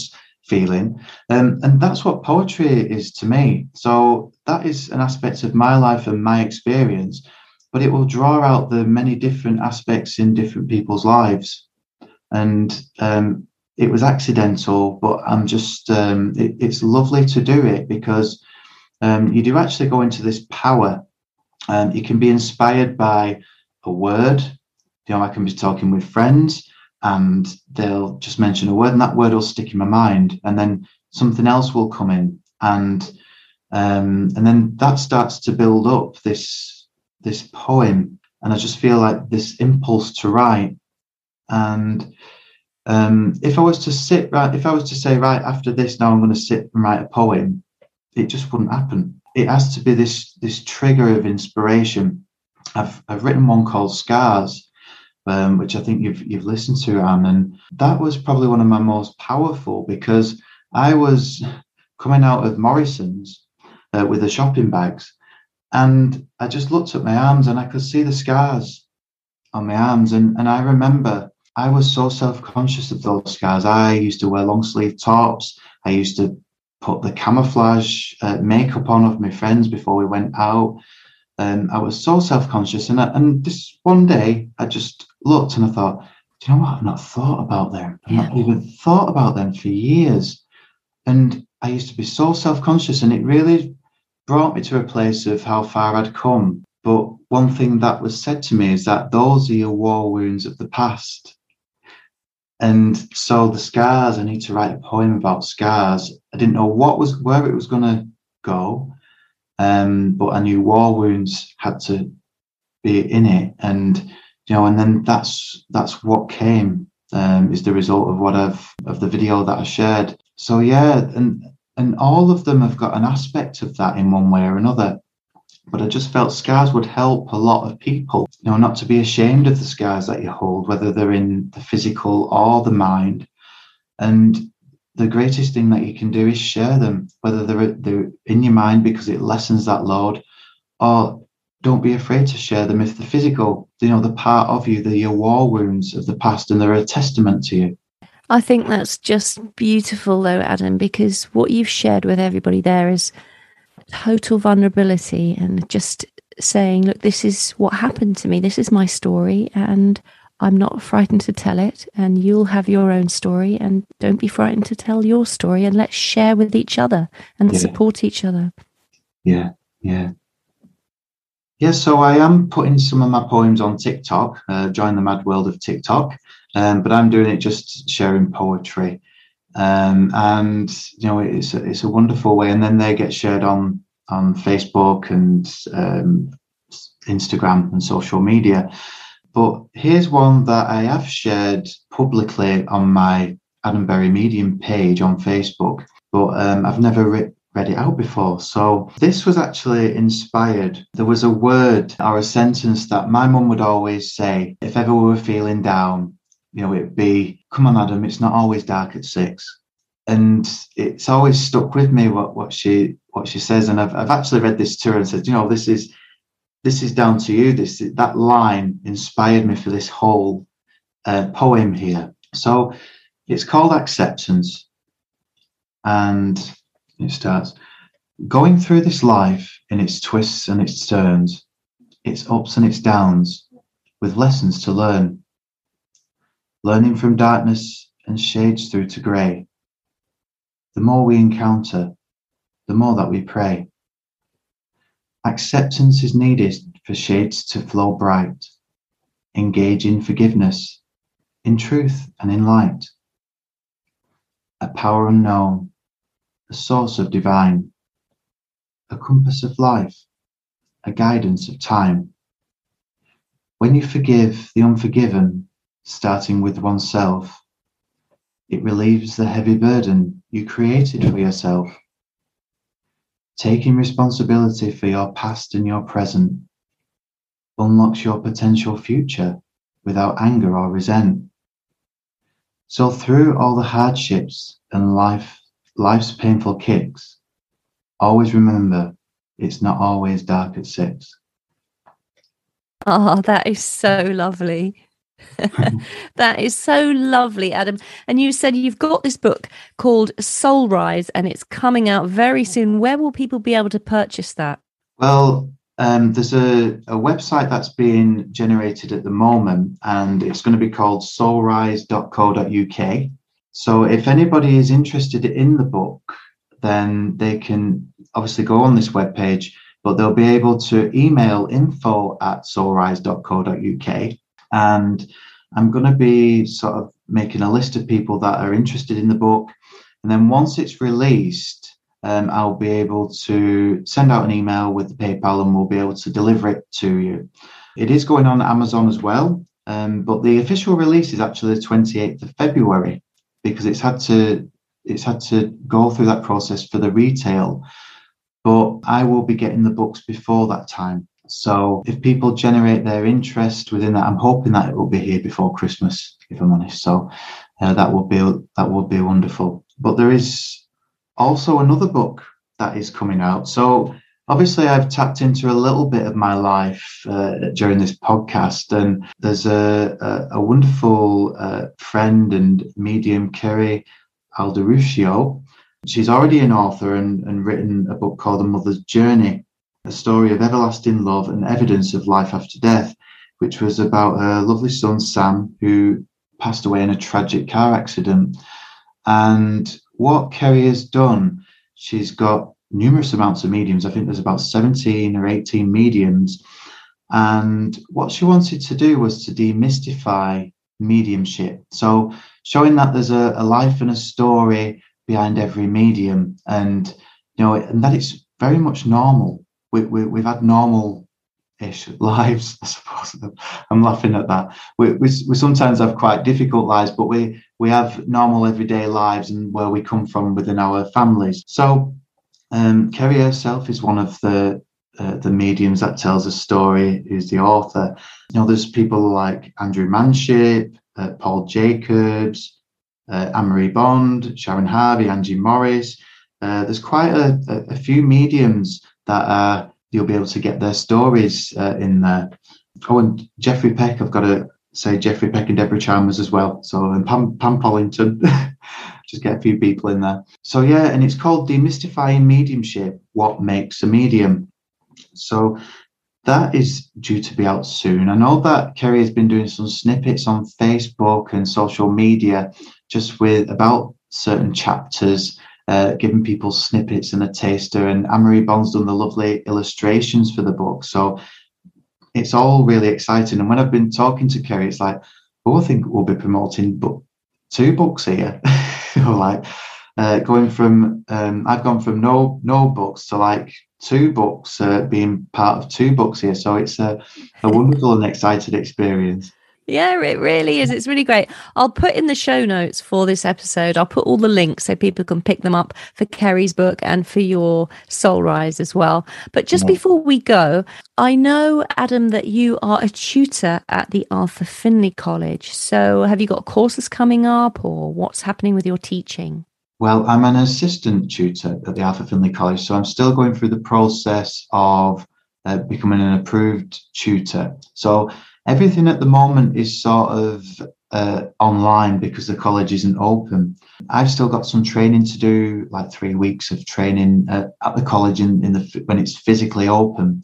feeling. Um, and that's what poetry is to me. So that is an aspect of my life and my experience, but it will draw out the many different aspects in different people's lives. And um, it was accidental, but I'm just, um, it, it's lovely to do it because um, you do actually go into this power. Um, you can be inspired by a word. You know, I can be talking with friends and they'll just mention a word and that word will stick in my mind, and then something else will come in, and um, and then that starts to build up this this poem, and I just feel like this impulse to write. And um, if I was to sit right, if I was to say right after this, now I'm going to sit and write a poem, it just wouldn't happen. It has to be this this trigger of inspiration. I've I've written one called Scars, um, which I think you've you've listened to, Anne, and that was probably one of my most powerful because I was coming out of Morrison's uh, with the shopping bags, and I just looked at my arms and I could see the scars on my arms, and and I remember I was so self-conscious of those scars. I used to wear long sleeve tops. I used to put the camouflage uh, makeup on of my friends before we went out. Um, I was so self-conscious, and I, and this one day I just looked and I thought, do you know what? I've not thought about them. I've yeah. not even thought about them for years. And I used to be so self-conscious, and it really brought me to a place of how far I'd come. But one thing that was said to me is that those are your war wounds of the past. And so the scars, I need to write a poem about scars. I didn't know what was where it was going to go. Um, but I knew war wounds had to be in it, and you know, and then that's that's what came um, is the result of what I've of the video that I shared. So yeah, and and all of them have got an aspect of that in one way or another. But I just felt scars would help a lot of people, you know, not to be ashamed of the scars that you hold, whether they're in the physical or the mind. And the greatest thing that you can do is share them, whether they're, they're in your mind because it lessens that load, or don't be afraid to share them if the physical, you know, the part of you, they're your war wounds of the past and they're a testament to you. I think that's just beautiful though, Adam, because what you've shared with everybody there is total vulnerability and just saying, look, this is what happened to me. This is my story and I'm not frightened to tell it, and you'll have your own story, and don't be frightened to tell your story, and let's share with each other and yeah. support each other. Yeah, yeah. Yeah, so I am putting some of my poems on TikTok, uh, join the mad world of TikTok, um, but I'm doing it just sharing poetry. Um, and, you know, it's a, it's a wonderful way. And then they get shared on, on Facebook and um, Instagram and social media. But here's one that I have shared publicly on my Adam Berry Medium page on Facebook, but um, I've never re- read it out before. So this was actually inspired. There was a word or a sentence that my mum would always say if ever we were feeling down. You know, it'd be, come on, Adam, it's not always dark at six. And it's always stuck with me what, what she what she says. And I've I've actually read this to her and said, you know, this is this is down to you. This that line inspired me for this whole uh, poem here. So it's called Acceptance. And it starts, going through this life in its twists and its turns, its ups and its downs, with lessons to learn. Learning from darkness and shades through to grey. The more we encounter, the more that we pray. Acceptance is needed for shades to flow bright. Engage in forgiveness, in truth and in light. A power unknown, a source of divine, a compass of life, a guidance of time. When you forgive the unforgiven, starting with oneself, it relieves the heavy burden you created for yourself. Taking responsibility for your past and your present unlocks your potential future without anger or resent. So through all the hardships and life, life's painful kicks, always remember it's not always dark at six. Oh, that is so lovely. That is so lovely, Adam. And you said you've got this book called Soul Rise and it's coming out very soon. Where will people be able to purchase that? Well, um, there's a, a website that's being generated at the moment, and it's going to be called soul rise dot co dot uk. So if anybody is interested in the book, then they can obviously go on this webpage, but they'll be able to email info at soul rise dot co dot uk. And I'm going to be sort of making a list of people that are interested in the book. And then once it's released, um, I'll be able to send out an email with the PayPal and we'll be able to deliver it to you. It is going on Amazon as well, um, but the official release is actually the twenty-eighth of February because it's had to it's had to go through that process for the retail. But I will be getting the books before that time. So if people generate their interest within that, I'm hoping that it will be here before Christmas, if I'm honest. So uh, that will be that will be wonderful. But there is also another book that is coming out. So obviously I've tapped into a little bit of my life uh, during this podcast, and there's a, a, a wonderful uh, friend and medium, Kerry Alderuccio. She's already an author and, and written a book called The Mother's Journey, a story of everlasting love and evidence of life after death, which was about her lovely son, Sam, who passed away in a tragic car accident. And what Kerry has done, she's got numerous amounts of mediums. I think there's about seventeen or eighteen mediums. And what she wanted to do was to demystify mediumship. So showing that there's a, a life and a story behind every medium, and you know, and that it's very much normal. We, we, we've had normal-ish lives, I suppose. I'm laughing at that. We, we, we sometimes have quite difficult lives, but we, we have normal everyday lives and where we come from within our families. So um, Kerry herself is one of the uh, the mediums that tells a story, who's the author. You know, there's people like Andrew Manship, uh, Paul Jacobs, uh, Anne-Marie Bond, Sharon Harvey, Angie Morris. Uh, there's quite a, a, a few mediums that uh, you'll be able to get their stories uh, in there. Oh, and Jeffrey Peck, I've got to say Jeffrey Peck and Deborah Chalmers as well. So, and Pam, Pam Pollington, just get a few people in there. So, yeah, and it's called Demystifying Mediumship, What Makes a Medium. So that is due to be out soon. I know that Kerry has been doing some snippets on Facebook and social media just with about certain chapters, uh, giving people snippets and a taster. And Anne-Marie Bond's done the lovely illustrations for the book. So it's all really exciting. And when I've been talking to Kerry, it's like, oh, I think we'll be promoting book, two books here. like uh, going from, um, I've gone from no no books to like two books, uh, being part of two books here. So it's a, a wonderful and exciting experience. Yeah, it really is. It's really great. I'll put in the show notes for this episode, I'll put all the links so people can pick them up for Kerry's book and for your Soul Rise as well. But just yeah. before we go, I know, Adam, that you are a tutor at the Arthur Findlay College. So have you got courses coming up, or what's happening with your teaching? Well, I'm an assistant tutor at the Arthur Findlay College, so I'm still going through the process of uh, becoming an approved tutor. So everything at the moment is sort of uh, online because the college isn't open. I've still got some training to do, like three weeks of training uh, at the college in, in the when it's physically open.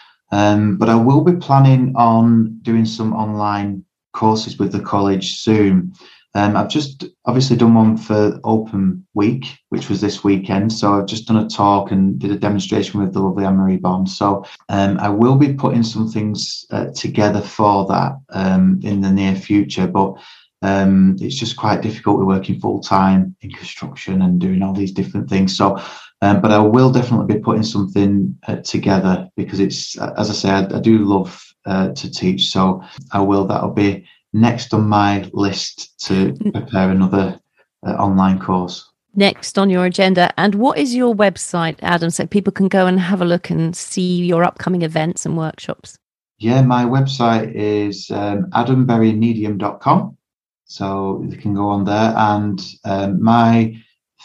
Um, but I will be planning on doing some online courses with the college soon. Um, I've just obviously done one for Open Week, which was this weekend. So I've just done a talk and did a demonstration with the lovely Anne-Marie Bond. So um, I will be putting some things uh, together for that um, in the near future. But um, it's just quite difficult. We're working full time in construction and doing all these different things. So, um, but I will definitely be putting something uh, together because it's, as I said, I, I do love uh, to teach. So I will. That'll be next on my list to prepare another uh, online course. Next on your agenda. And what is your website, Adam, so people can go and have a look and see your upcoming events and workshops? Yeah, my website is um, adam berry medium dot com. So you can go on there. And um, my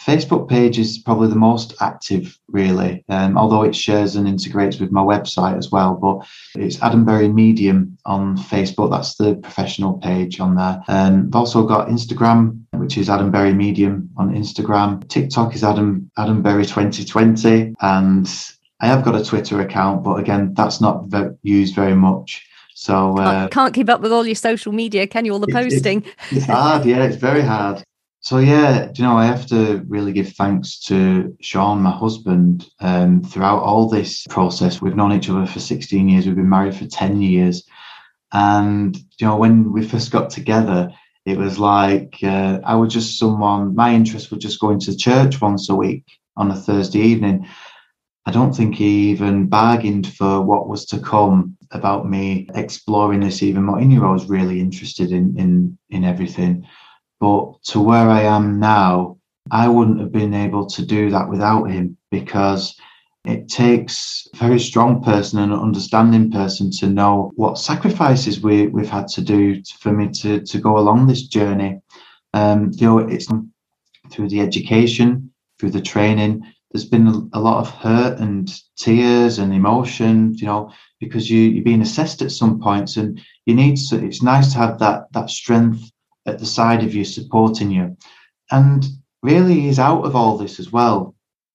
Facebook page is probably the most active, really, um, although it shares and integrates with my website as well. But it's Addenberry Medium on Facebook. That's the professional page on there. Um, I've also got Instagram, which is Addenberry Medium on Instagram. TikTok is Adam Addenberry twenty twenty, and I have got a Twitter account, but again, that's not ve- used very much. So uh, can't, can't keep up with all your social media, can you? All the it, posting. It's, it's hard, yeah, it's very hard. So yeah, you know, I have to really give thanks to Sean, my husband, um, throughout all this process. We've known each other for sixteen years. We've been married for ten years. And, you know, when we first got together, it was like uh, I was just someone, my interest was just going to church once a week on a Thursday evening. I don't think he even bargained for what was to come about me exploring this even more. He knew I was really interested in in in everything. But to where I am now, I wouldn't have been able to do that without him, because it takes a very strong person and an understanding person to know what sacrifices we, we've had to do for me to, to go along this journey. Um, you know, it's through the education, through the training. There's been a lot of hurt and tears and emotion, you know, because you, you're being assessed at some points, and you need to, it's nice to have that that strength at the side of you supporting you. And really he's out of all this as well.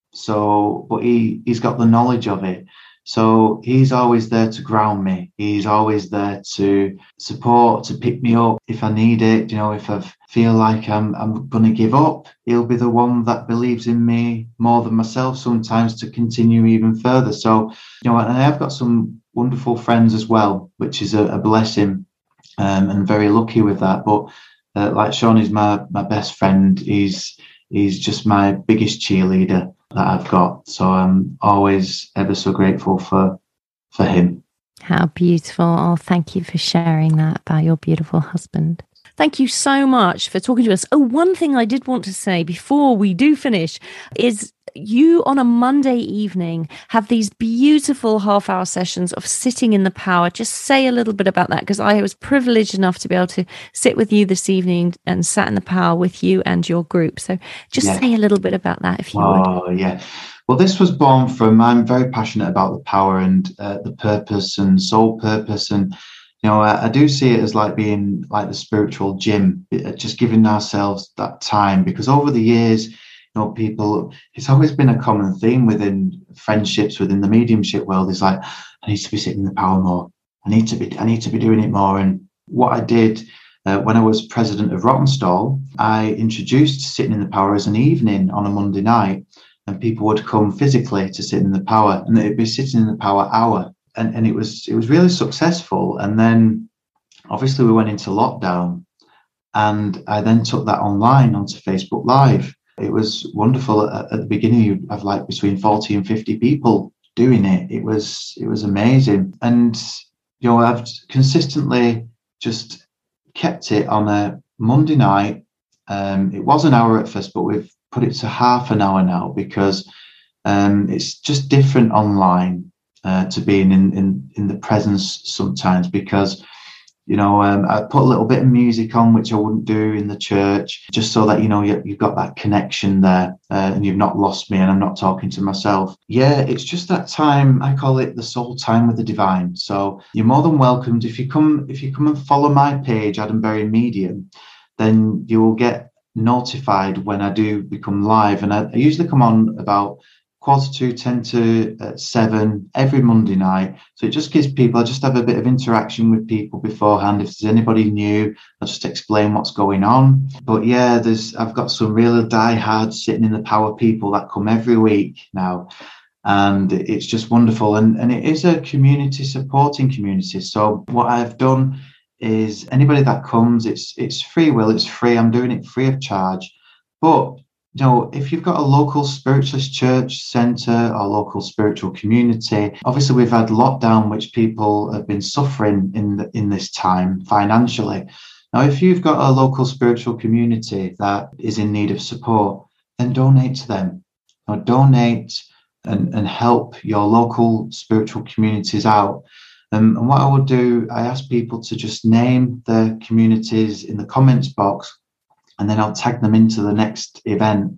So, but he, he's got the knowledge of it. So he's always there to ground me. He's always there to support, to pick me up if I need it. You know, if I feel like I'm I'm going to give up, he'll be the one that believes in me more than myself sometimes to continue even further. So, you know, and I've got some wonderful friends as well, which is a, a blessing, um, and very lucky with that. But Uh, like Sean is my, my best friend. He's he's just my biggest cheerleader that I've got. So I'm always ever so grateful for for him. How beautiful. Oh, thank you for sharing that about your beautiful husband. Thank you so much for talking to us. Oh, one thing I did want to say before we do finish is you on a Monday evening have these beautiful half hour sessions of sitting in the power. Just say a little bit about that, because I was privileged enough to be able to sit with you this evening and sat in the power with you and your group. So just yeah. say a little bit about that if you oh, would. Oh, yeah. Well, this was born from, I'm very passionate about the power and uh, the purpose and soul purpose. And, you know, I, I do see it as like being like the spiritual gym, just giving ourselves that time, because over the years, you know, people, it's always been a common theme within friendships, within the mediumship world, is like, I need to be sitting in the power more. I need to be, I need to be doing it more. And what I did uh, when I was president of Rottenstall, I introduced sitting in the power as an evening on a Monday night, and people would come physically to sit in the power, and it'd be sitting in the power hour. And, and it was, it was really successful. And then obviously we went into lockdown, and I then took that online onto Facebook Live. It was wonderful. At, at the beginning, you have like between forty and fifty people doing it. It was it was amazing. And, you know, I've consistently just kept it on a Monday night. Um, it was an hour at first, but we've put it to half an hour now, because um, it's just different online uh, to being in, in, in the presence sometimes, because You know, um, I put a little bit of music on, which I wouldn't do in the church, just so that, you know, you, you've got that connection there, uh, and you've not lost me and I'm not talking to myself. Yeah, it's just that time. I call it the soul time with the divine. So you're more than welcomed. If you come, if you come and follow my page, Addenberry Medium, then you will get notified when I do become live. And I, I usually come on about quarter to ten to uh, seven every Monday night. So it just gives people, I just have a bit of interaction with people beforehand. If there's anybody new, I'll just explain what's going on. But yeah, there's I've got some real diehard sitting in the power people that come every week now. And it's just wonderful. And, and it is a community supporting community. So what I've done is anybody that comes, it's it's free will, it's free. I'm doing it free of charge. But you know, if you've got a local spiritualist church centre or local spiritual community, obviously we've had lockdown, which people have been suffering in the, in this time financially. Now, if you've got a local spiritual community that is in need of support, then donate to them. Or donate and, and help your local spiritual communities out. Um, and what I would do, I ask people to just name their communities in the comments box, and then I'll tag them into the next event.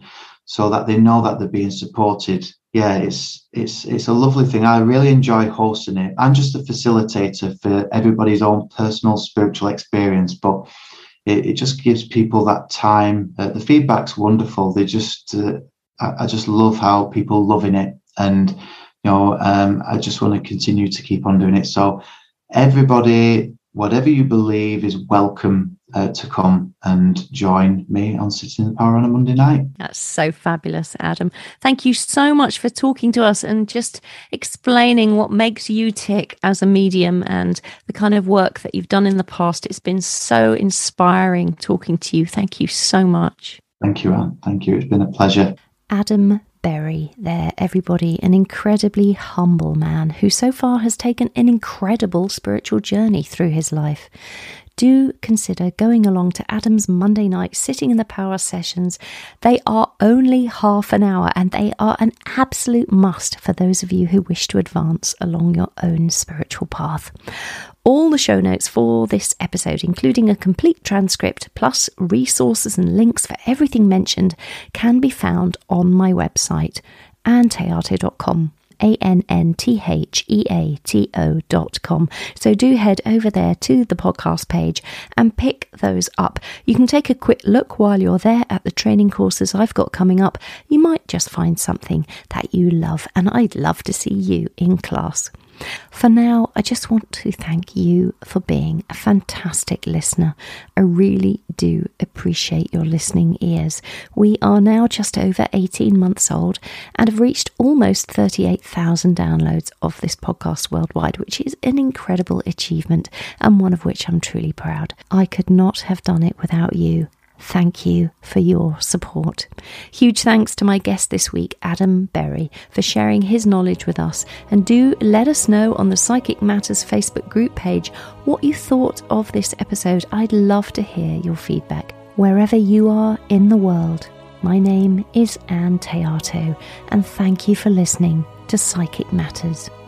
so that they know that they're being supported. Yeah, it's it's it's a lovely thing. I really enjoy hosting it. I'm just a facilitator for everybody's own personal spiritual experience, but it, it just gives people that time. Uh, the feedback's wonderful. They just, uh, I, I just love how people loving it, and you know, um, I just want to continue to keep on doing it. So everybody, whatever you believe, is welcome uh, to come and join me on Sitting in the Power on a Monday night. That's so fabulous, Adam. Thank you so much for talking to us and just explaining what makes you tick as a medium and the kind of work that you've done in the past. It's been so inspiring talking to you. Thank you so much. Thank you, Anne. Thank you. It's been a pleasure. Adam Berry there, everybody, an incredibly humble man who so far has taken an incredible spiritual journey through his life. Do consider going along to Adam's Monday night Sitting in the Power sessions. They are only half an hour and they are an absolute must for those of you who wish to advance along your own spiritual path. All the show notes for this episode, including a complete transcript plus resources and links for everything mentioned, can be found on my website, anne theato dot com. A N N T H E A T O dot com. So do head over there to the podcast page and pick those up. You can take a quick look while you're there at the training courses I've got coming up. You might just find something that you love, and I'd love to see you in class. For now, I just want to thank you for being a fantastic listener. I really do appreciate your listening ears. We are now just over eighteen months old and have reached almost thirty-eight thousand downloads of this podcast worldwide, which is an incredible achievement and one of which I'm truly proud. I could not have done it without you. Thank you for your support. Huge thanks to my guest this week, Adam Berry, for sharing his knowledge with us. And do let us know on the Psychic Matters Facebook group page what you thought of this episode. I'd love to hear your feedback. Wherever you are in the world, my name is Anne Theato, and thank you for listening to Psychic Matters.